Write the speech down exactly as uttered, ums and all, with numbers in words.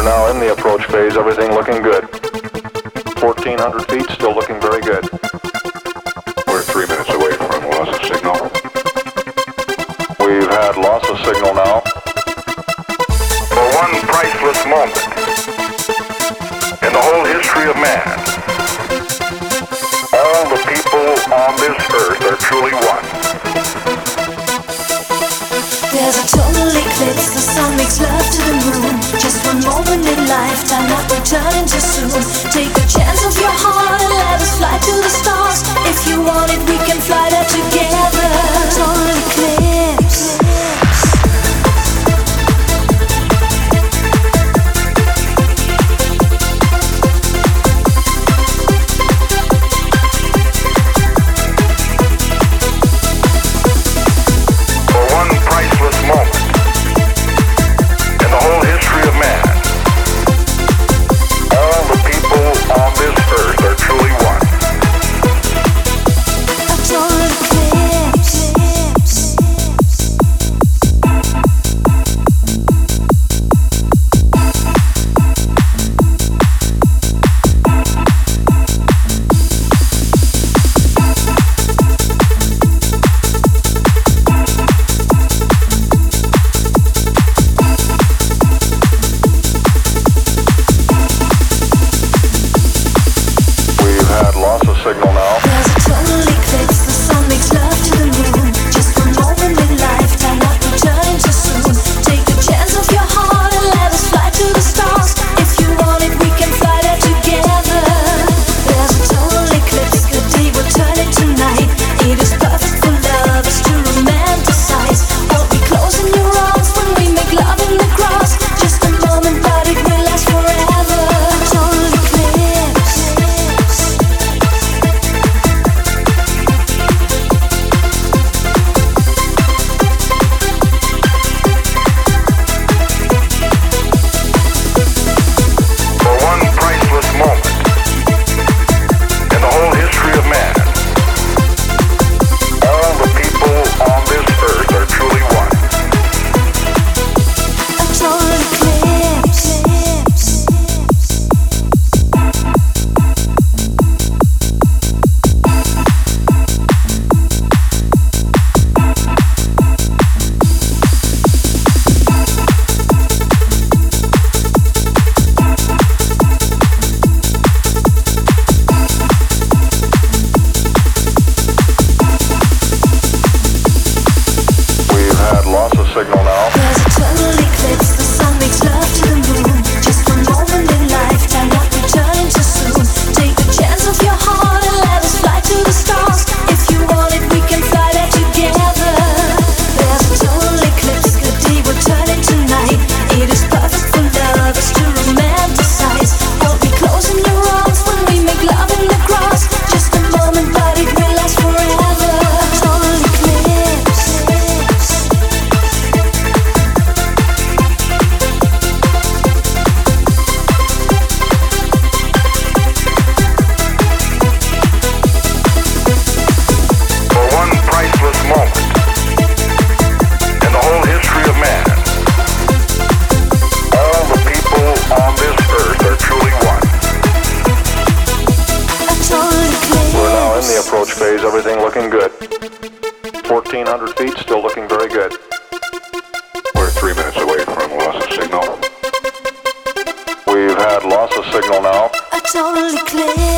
now in the approach phase, everything looking good. fourteen hundred feet, still looking very good. We're three minutes away from loss of signal. We've had loss of signal now. For one priceless moment in the whole history of man, all the people on this earth are truly one. There's a total eclipse, the sun makes love to the moon. Just one moment in life, time not returning too soon. Take a chance of your heart and let us fly to the stars. If you want it, we can fly there together. Total eclipse. Approach phase, everything looking good. fourteen hundred feet, still looking very good. We're three minutes away from loss of signal. We've had loss of signal now. A total eclipse.